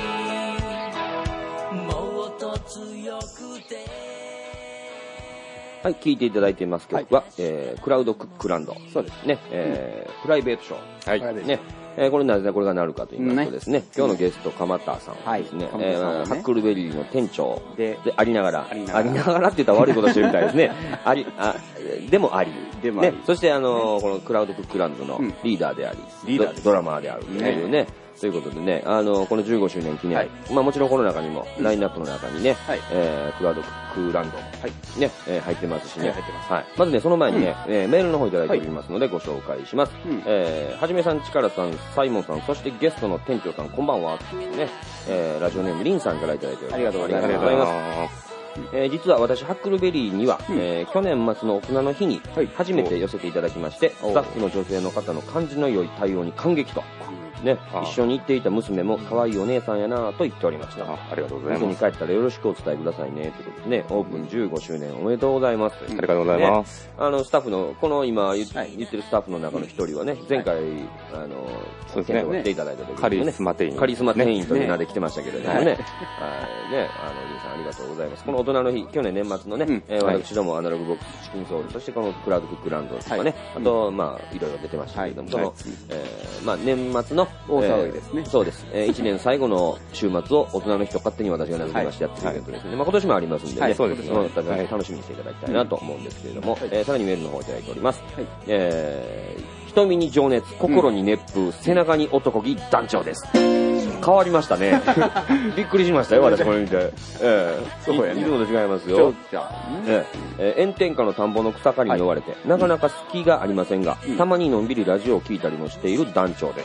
もっと強くてはい、聴いていただいています曲は、はい、えー、クラウドクックランド。そうですね。えーうん、プライベートショー。はい。ね。えー、これなぜこれがなるかと言いますとですね、ね今日のゲスト、鎌田さんですね。はい、えーね、ハックルベリーの店長でありながら、ありながら、ありながらって言ったら悪いことしてるみたいですね。あり、あ、でもあり。でもあり。ね。そして、あのー、このクラウドクックランドのリーダーであり、うん、リーダード、ドラマーであるというね。ねということでね、あの、このじゅうごしゅうねん記念、はい、まあもちろんこの中にも、ラインナップの中にね、はい、えー、クラウドクックランドも、はい、ね、えー、入ってますしね、はい、入ってます。はい。まずね、その前にね、うん、えー、メールの方いただいておりますので、ご紹介します。うん、えー、はじめさん、ちからさん、サイモンさん、そしてゲストの店長さん、こんばんは、というね、えー、ラジオネーム、リンさんからいただいております。ありがとうございます。ありがとうございます。えー、実は私、ハックルベリーには、うんえー、去年末の大人の日に初めて寄せていただきまして、はい、スタッフの女性の方の感じの良い対応に感激と。ね、一緒に行っていた娘も可愛いお姉さんやなぁと言っておりました。あ, ありがとうございます。店に帰ったらよろしくお伝えくださいね。ということでね、オープンじゅうごしゅうねんおめでとうございます。 ありがとうございます。 ね、あの、スタッフの、この今言ってるスタッフの中の一人はね、前回、あの、そうですね、来ていただいた時にね、カリスマ店員。カリスマ店員という名で来てましたけれどもね。はい、ね、あの、リンさんありがとうございます。この大人の日、去年年末のね、うんえー、私どもアナログボックスチキンソウル、そしてこのクラウドクックランドとかね、はい、あと、まあ、いろいろ出てましたけれども、その、えー、まあ、年末の、 大騒ぎです。ね、 そうです、えー。一年最後の週末を大人の日と勝手に私が名付けましてやってるイベントですね。はいまあ、今年もありますんでね、はい、そうですねその方楽しみにしていただきたいなと思うんですけれども、はいえー、さらにメールの方をいただいております。はいえー、瞳に情熱、心に熱風、うん、背中に男気団長です。変わりましたね。びっくりしましたよ、私これ見て。ええー、そうやね。いつもと違いますよ。ええー、炎天下の田んぼの草刈りに追われて、はい、なかなか隙がありませんが、うん、たまにのんびりラジオを聞いたりもしている団長です。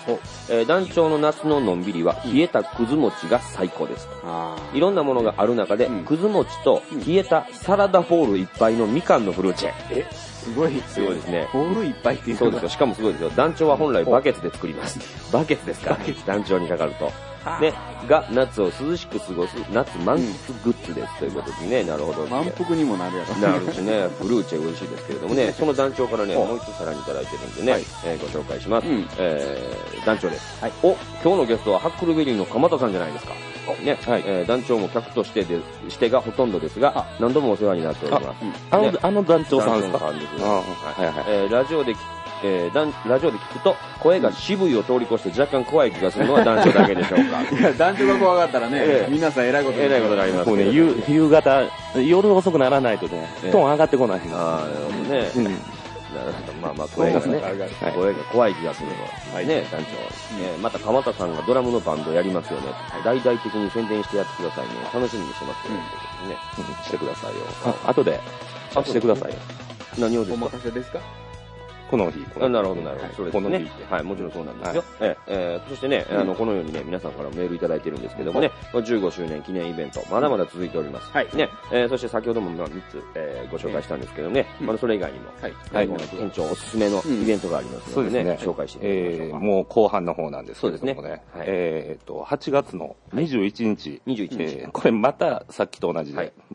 えー、団長の夏ののんびりは、冷えたくず餅が最高です。うん、いろんなものがある中で、うん、くず餅と冷えたサラダボールいっぱいのみかんのフルーチェ。えすごい、 すごいですね。 ボールいっぱいっていうそうですよ。しかもすごいですよ。団長は本来バケツで作ります。バケツですか団長にかかると。ね、が、夏を涼しく過ごす、夏満腹グッズです。ということでね、なるほど。 満腹にもなるやろ。 なるしね、フルーチェ美味しいですけれどもね、その団長からね、もう一つさらにいただいてるんでね、はいえー、ご紹介します。うん、えー、団長です。はい、お、今日のゲストはハックルベリーの鎌田さんじゃないですか。ね、はい、えー、団長も客としてで、してがほとんどですが、何度もお世話になっております。 あ, うん、あの、ね、あの団長さんですか。団長さんです。あはいはいはい。えー、ラジオでえー、ラジオで聞くと声が渋いを通り越して若干怖い気がするのは団長だけでしょうか。 いや団長が怖かったらね、えー、皆さん偉いこと偉いことになります、 ね、ね夕、夕方夜遅くならないとね、えー、トーン上がってこない。 ああなるほどね、うん、なるほどまあまあ声がね、はい、声が怖い気がするのは、はい、ね団長、えー、また鎌田さんがドラムのバンドやりますよね、はい、大々的に宣伝してやってくださいね、楽しみにしてますよね、うん、ね、うん、してくださいよ。 あ後であしてくださいよ。 何をですか。お任せですか。 この日。 あなるほど、なるほど。そうですね。はい、もちろんそうなんですよ。はい、ええー、そしてね、うん、あの、このようにね、皆さんからメールいただいてるんですけどもね、じゅうごしゅうねん記念イベント、まだまだ続いております。はい。ね、えー、そして先ほどもまあみっつ、えー、ご紹介したんですけどね、うん、まだそれ以外にも、はい。はい、店長おすすめのイベントがありますのでね、うん、ね紹介していただきましょうか。 えー、もう後半の方なんですけどもね。そうですね。はい、えーっと、はちがつのにじゅういちにち。 にじゅういちにち。 えー、これまたさっきと同じで、はい、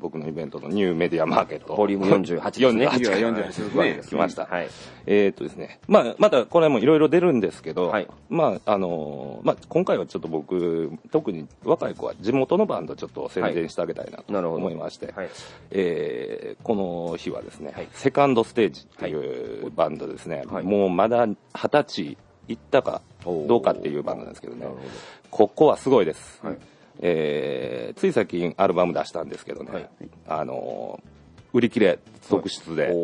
僕のイベントのニューメディアマーケット。 ボリュームよんじゅうはちですね。 よんじゅうはちですね。 来ました。 はい。 えっとですね。まあ、またこれもいろいろ出るんですけど、はい、まあ、あのー、まあ、今回はちょっと僕、特に若い子は地元のバンドちょっと宣伝してあげたいなと思いまして、はい、えー、この日はですね、はい、セカンドステージっていうバンドですね、はい、もうまだ二十歳いったかどうかっていうバンドなんですけどね、ここはすごいです。はい、えー、つい最近アルバム出したんですけどね、はい、あのー、売り切れ続出で、はい、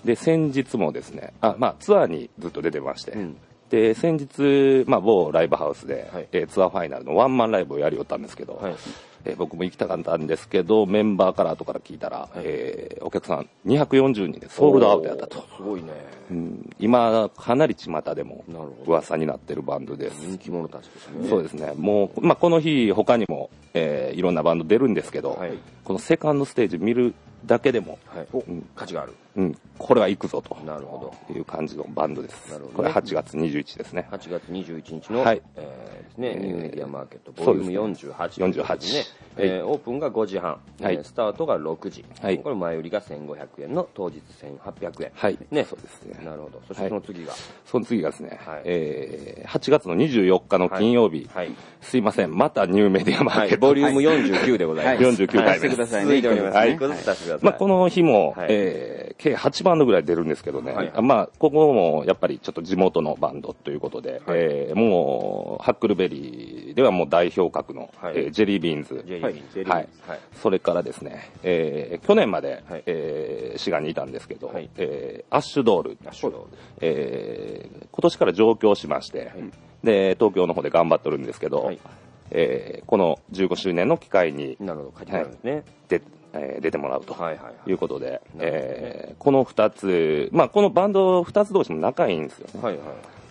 で先日もですね、あ、まあ、ツアーにずっと出てまして、うん、で先日、まあ、某ライブハウスで、はい、えー、ツアーファイナルのワンマンライブをやりよったんですけど、はい、えー、僕も行きたかったんですけど、メンバーから後から聞いたら、はい、えー、お客さんにひゃくよんじゅうにんでソールドアウトやったと。 すごいね。 うん、今かなり巷でも噂になってるバンドです。 人気者たちですね。 そうですね。もう、まあ、この日他にも、えー、いろんなバンド出るんですけど、はい、このセカンドステージ見るだけでも、はい、 うん、価値がある。 うん、これは行くぞと。 なるほど。 いう感じのバンドです。なるほど、ね。これはちがつにじゅういちにちですね。 はちがつにじゅういちにちの、はい、えー、ですね、ニューメディアマーケット、ボリュームよんじゅうはち、ね。よんじゅうはち。ね、えー、オープンがごじはん、はい、スタートがろくじ。はい、これ前売りがせんごひゃくえんの当日せんはっぴゃくえん。 はい。 ね。 そうですね。 なるほど。そしてその次が、はい、 その次がですね、はい、えー、はちがつのにじゅうよっかの金曜日、はいはい、すいません、またニューメディアマーケット、 はい、ボリュームよんじゅうきゅうでございます。 よんじゅうきゅうかいめ。 してくださいね。 続いておりますね。はい。 まあ、この日も、はい、えー、計はちバンドぐらい出るんですけどね、はい、まあ、ここもやっぱりちょっと地元のバンドということで、はい、えー、もう、ハックルベリーではもう代表格の、はい、えー、ジェリービーンズ。 ジェリービーンズ。 はい。はい、それからですね、えー、去年まで、はい、えー、滋賀にいたんですけど、はい、えー、アッシュドール。 アッシュドール。 えー、今年から上京しまして、はい、で、東京の方で頑張ってるんですけど、はい、えー、このじゅうごしゅうねんの機会に、 なるほど、書き換えるんですね。はい、 でえー、出てもらうということで、えー、このふたつ、まあ、このバンドふたつ同士も仲いいんですよね。はいはい、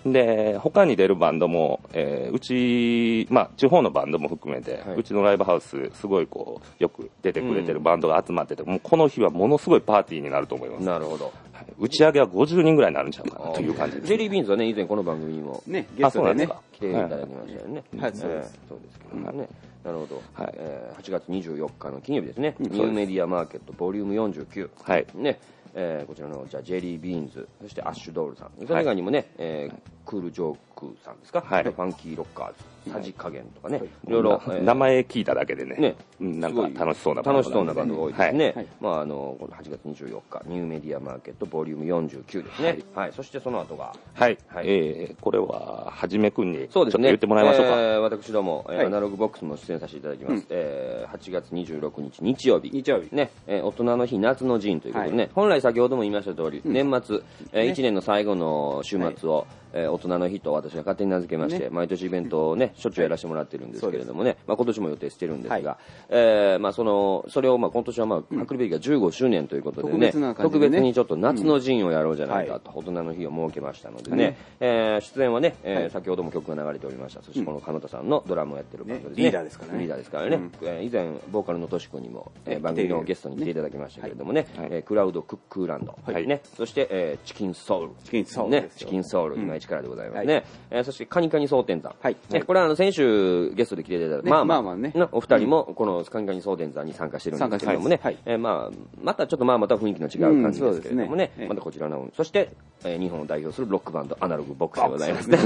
で他に出るバンドも、えー、うち、まあ、地方のバンドも含めて、はい、うちのライブハウスすごいこうよく出てくれてるバンドが集まってて、うん、もうこの日はものすごいパーティーになると思います。 なるほど。 はい、打ち上げはごじゅうにんぐらいになるんちゃうかなという感じです、ね。 ジェリービーンズはね、以前この番組にも、 ね、ゲストでね、 来ていただきましたよね。 はい、そうです。 そうですけどね。はい、なるほど、はい、えー、はちがつにじゅうよっかの金曜日ですね、うん、ニューメディアマーケットボリュームよんじゅうきゅう、はいねえー、こちらのじゃあジェリービーンズ、そしてアッシュドールさん、それ以外にもね、はい、えー、クールジョークさんですか、はい、ファンキーロッカーズ、さじ加減とかね、はい、いろいろ、えー、 名前聞いただけでね、ね、なんか楽しそうなバンド、 楽しそうなバンドが多いですね。はい、まああのはちがつにじゅうよっかニューメディアマーケットボリュームよんじゅうきゅうですね。はい、はい、そしてその後が、 はい、はい、えー、これははじめくんにちょっと言ってもらいましょうか。 えー、私ども、はい、アナログボックスも出演させていただきます。うん、えー、はちがつにじゅうろくにち日曜日、 日曜日ね、えー、大人の日夏の陣ということでね、はい、本来先ほども言いました通り、うん、年末、えー、いちねんの最後の週末を、はい、えー、大人の日と私が勝手に名付けまして、ね、毎年イベントをね、しょっちゅうやらせてもらってるんですけれどもね、はい、まあ、今年も予定してるんですが、はい、えー、まあ、そのそれをまあ今年はまあ、うん、ハックルベリーがじゅうごしゅうねんということでね、特別な感じでね、特別にちょっと夏の陣をやろうじゃないかと、うん、大人の日を設けましたのでね、はい、えー、出演はね、えーはい、先ほども曲が流れておりました。そしてこの金田さんのドラムをやってるバンドですね、 リーダーですからね、 リーダーですからね、うん、えー、以前ボーカルのとしくんにも、えー、番組のゲストに来ていただきましたけれどもね、はい、えー、クラウドクックーランド、はい、ね、そして、えー、チキンソウル、 チキンソウル、 ね、チキンソウル、今一からでございますね。はい、えー、そしてカニカニ総天山、はい、ね、これはあの先週ゲストで来ていただいた、ね、まあまあまあね、お二人もこのカニカニ総天山に参加してるんですけれどもね、はい、えー、まあまたちょっとまあまた雰囲気の違う感じですけれどもね、うんね、またこちらの、そして、えー、日本を代表するロックバンドアナログボックスでございますね。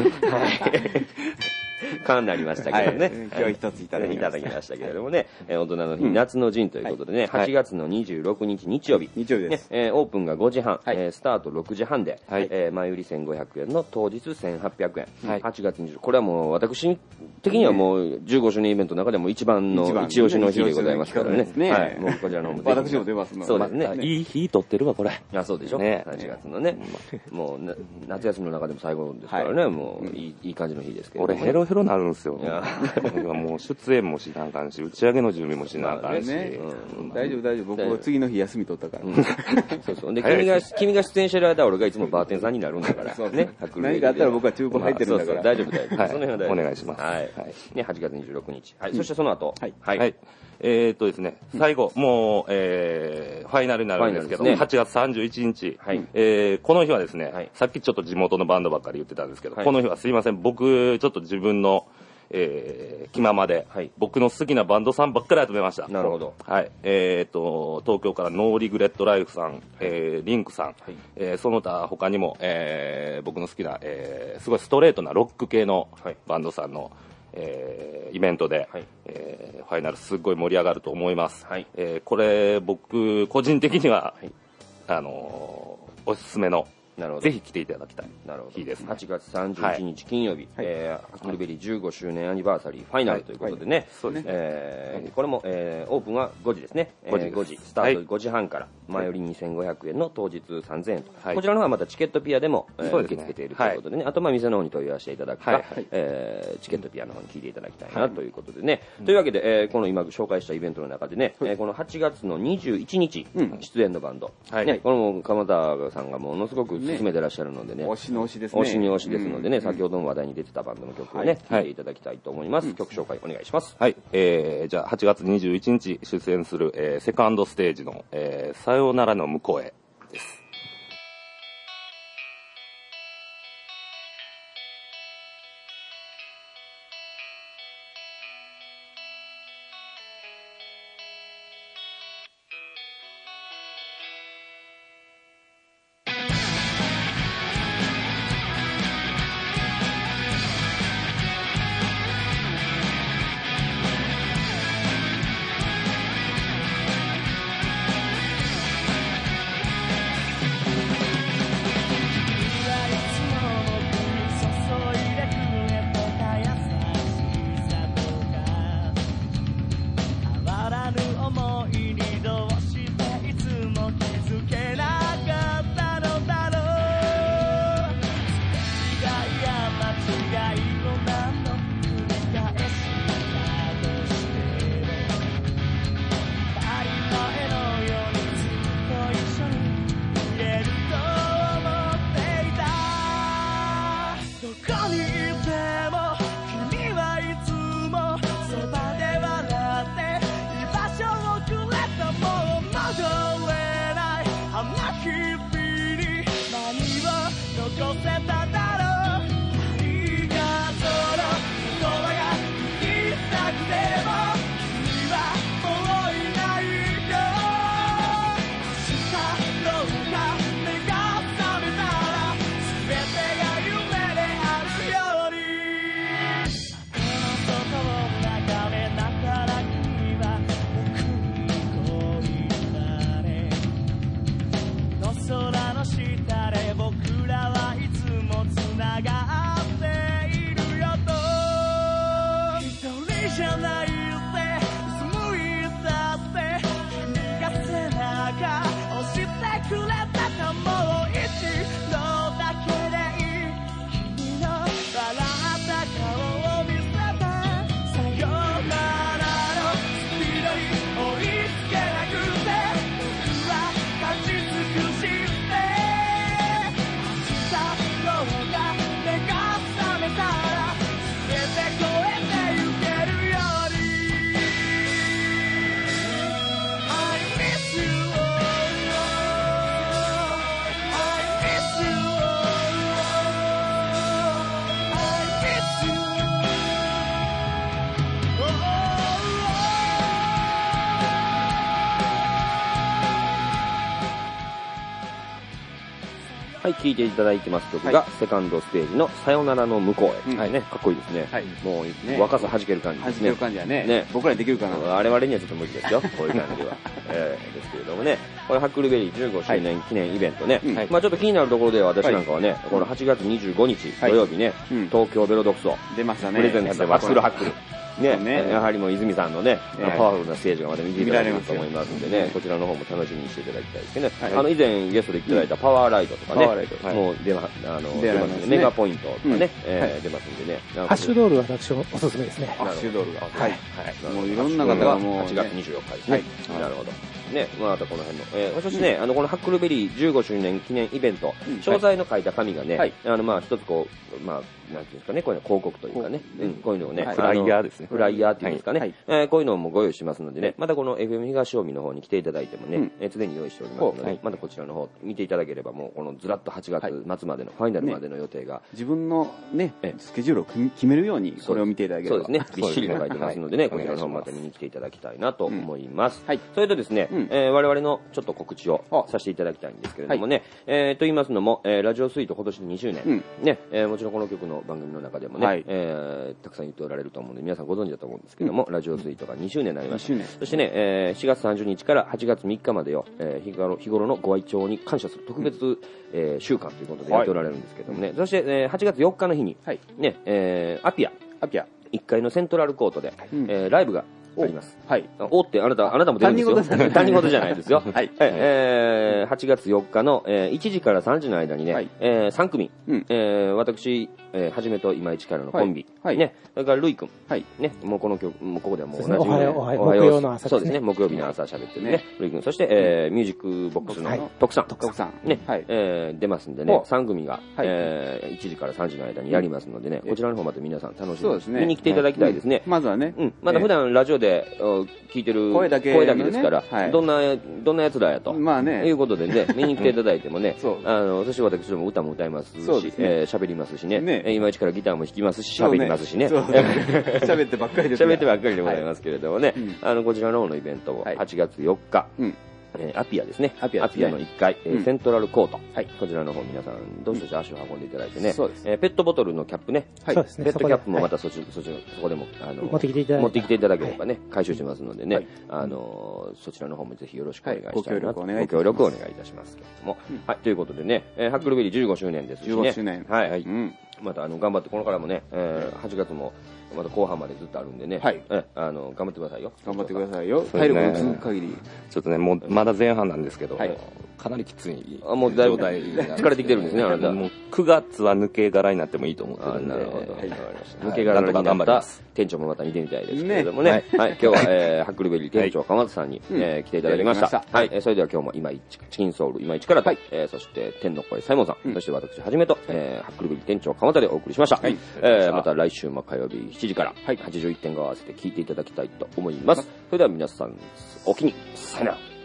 かなりましたけどね、はい、 今日一ついただきましたけれどもね、えー、大人の日、うん、夏の陣ということでね、はい、はちがつのにじゅうろくにち日曜日、 日曜日です、 ね、えー、オープンがごじはん、はい、えー、スタートろくじはんで、はい、えー、前売りせんごひゃくえんの当日せんはっぴゃくえん、はい、はちがつにじゅう、これはもう私的にはもうじゅうごしゅうねんイベントの中でも一番の一押しの日でございますからね、ね、はい、もうこちらの方も私も出ますので、 そうですね、 いい日取ってるわこれ。 あ、そうでしょ、ね、はちがつのね、もう夏休みの中でも最後ですからね、はい、もういい、いい感じの日ですけど、 俺ヘロヘロなるんですよ。もう出演もしなあかんし、打ち上げの準備もしなあかんし、ね、 うん、大丈夫大丈夫、僕は次の日休み取ったから、うん、 そうそう、で君が君が出演してる間は俺がいつもバーテンさんになるんだから、そうね、 何かあったら僕は厨房入ってるんだから、 まあ、そうそう大丈夫大丈夫、はい、その辺は大丈夫、 お願いします。はい、はい、 ね、はちがつにじゅうろくにち、はい、そしてその後、はい、 はい、はい、えー、っとですね、最後、もう、えー、ファイナルになるんですけど、ね、はちがつさんじゅういちにち、はい、えー、この日はですね、はい、さっきちょっと地元のバンドばっかり言ってたんですけど、はい、この日はすいません、僕、ちょっと自分の、 えー、気ままで、はい、僕の好きなバンドさんばっかり集めました。 なるほど。 はい。えーと、東京からノーリグレットライフさん、えー、リンクさん、はい、えー、その他他にも、えー、僕の好きな、えー、すごいストレートなロック系のバンドさんの、えー、イベントで、はい、えー、ファイナルすっごい盛り上がると思います。はい、えー、これ僕個人的には、はい、あのー、おすすめのなるほどぜひ来ていただきたい日です、ね、 はちがつさんじゅういちにち金曜日、はい、えー、ハックルベリーじゅうごしゅうねんアニバーサリーファイナルということでね、はいはい、そうですね、えー、これも、えー、オープンはごじですね。ごじ、えー、ごじスタートごじはんから、はい、前よりにせんごひゃくえんの当日さんぜんえんと、はい、こちらの方はまたチケットピアでも、えー、受け付けているということでね、はい、あとまあ店の方に問い合わせていただくか、はいはい、えー、チケットピアの方に聞いていただきたいなということでね、はい、というわけで、えー、この今紹介したイベントの中でね、はい、えー、このはちがつのにじゅういちにち、うん、出演のバンド、はい、ね、この鎌田さんがものすごく進めてらっしゃるのでね、 推しの推しですね。 推しに推しですのでね、うん、先ほども話題に出てたバンドの曲をね、はい、聴いていただきたいと思います。はい、曲紹介お願いします。 はい、えー、じゃあはちがつにじゅういちにち出演する、えー、セカンドステージの、えー、さよならの向こうへです。 はい、聴いていただいてます曲が、はい、セカンドステージのさよならの向こうへ、うん、はいね、かっこいいですね、はい、もう、ね、若さ弾ける感じですね。 弾ける感じはね、ね、僕らにできるかな。 我々にはちょっと無理ですよ、こういう感じは、えー、ですけれどもね、これハックルベリーじゅうごしゅうねん記念イベントね、はい、まあちょっと気になるところでは私なんかはね、はい、このはちがつにじゅうごにち土曜日ね、はい、東京ベロドクソ出ましたね、 プレゼンツでハックルハックルね、ね、やはりもう泉さんのね、えー、パワフルなステージがまた見ていただけると思いますんでね、こちらの方も楽しみにしていただきたいですけどね、はい、あの以前ゲストで来ていただいたパワーライドとかね、うん、もう出ま、あの出ますんで、メガポイントとかね、うん、えーはい、出ますんでね、 ハッシュドールは私おすすめですね。 ハッシュドールが、 はい、はい、もういろんな方がもう、 はちがつにじゅうよっかですね、はい、なるほど。 ね、またこの辺の。えー、そしてね、あの、このハックルベリーじゅうごしゅうねん記念イベント、詳細の書いた紙がね、あの、まあ、一つこう、まあ、なんていうんですかね、こういうの広告というかね、うん、こういうのをね、 フライヤーですね。 フライヤーっていうんですかね、えー、こういうのもご用意しますのでね、またこの エフエム 東近江の方に来ていただいてもね、えー、常に用意しておりますので、またこちらの方見ていただければ、もうこのずらっとはちがつ末までの、ファイナルまでの予定が。 自分のね、スケジュールを決めるように、これを見ていただければ。 そうですね、びっしりと書いてますのでね、こちらの方また見に来ていただきたいなと思います。はい。それとですね、えー、我々のちょっと告知をさせていただきたいんですけれどもね、えー、と言いますのも、えー、ラジオスイート今年でにじゅうねん、ね、えー、もちろんこの曲の番組の中でもね、はい、えー、たくさん言っておられると思うので皆さんご存知だと思うんですけども、うん、ラジオスイートがにしゅうねんになりました。そしてね、えー、しがつさんじゅうにちからはちがつみっかまでよ、えー、日頃日頃のご愛聴に感謝する特別、うんえー、週間ということでやっておられるんですけどもね、はい、そして、えー、はちがつよっかの日に、はい、ね、えー、アピアアピアいっかいのセントラルコートで、うんえー、ライブがあります。はい。おって、あなた、あなたも出るんですよ。他人事じゃないですよ。はい。えー、はちがつよっかの、えー、いちじからさんじの間にね、はい、えー、さんくみ、うん、えー、私、えー、はじめと今市からのコンビ、はい、ね、それからルイ君、はい、ね、もうこの曲、もうここではもう同じように、おはよう、おはよう、木曜の朝、そうですね、木曜日の朝喋ってるね、ルイ君、そして、えー、ミュージックボックスの徳さん、徳さん、ね、はい、えー、出ますんでね、さんくみが、えー、いちじからさんじの間にやりますのでね、こちらの方また皆さん楽しみに見に来ていただきたいですね。 まずはね、 うん、まだ普段ラジオで聞いてる声だけですから、どんな、どんな奴らやと、まあね、いうことでね、見に来ていただいてもね、あの、そして私ども歌も歌いますし、喋りますしね、今一からギターも弾きますし、喋りますしね。 喋ってばっかりです。 喋ってばっかりでございますけれどもね、あの、こちらの方のイベントをはちがつよっか、えー、アピアですね。アピア、ね、アピアのいっかい、えーうん、セントラルコート。はい。こちらの方皆さん、どしどし足を運んでいただいてね。そうです。えー、ペットボトルのキャップね。はい。そうですね。ペットキャップもまたそっち、そっち、そこでも、あの、持ってきていただ持ってきていただければね、はい、回収しますのでね、はい、あのー、そちらの方もぜひよろしくお願いしたいなと、はい、ご協力お願いいたしますけれども。うん、はい。ということでね、えー、ハックルベリーじゅうごしゅうねんですしね。じゅうごしゅうねん。はい。はい。うん。また、あの、頑張って、このからもね、えー、はちがつも、また後半までずっとあるんでね。はい。え、あの、頑張ってくださいよ。 頑張ってくださいよ。体力の続く限り。 ちょっとね、もう、まだ前半なんですけど、はい、かなりきつい。 あ、もうだいぶ疲れてきてるんですね、あなた。 もう、くがつは抜け殻になってもいいと思ってるんで。 なるほど。はい。抜け殻とか頑張った店長もまた見てみたいですけれどもね。はい。今日は、えー、ハックルベリー店長、鎌田さんに、えー、来ていただきました。はい。それでは今日も今一、チキンソウル今一からと、えー、そして、天の声サイモンさん、そして私はじめと、えー、ハックルベリー店長、鎌田でお送りしました。はい。えー、また来週も火曜日しちじから、はい。はちじゅういってんご合わせて聞いていただきたいと思います。それでは皆さん、お気に、さよなら。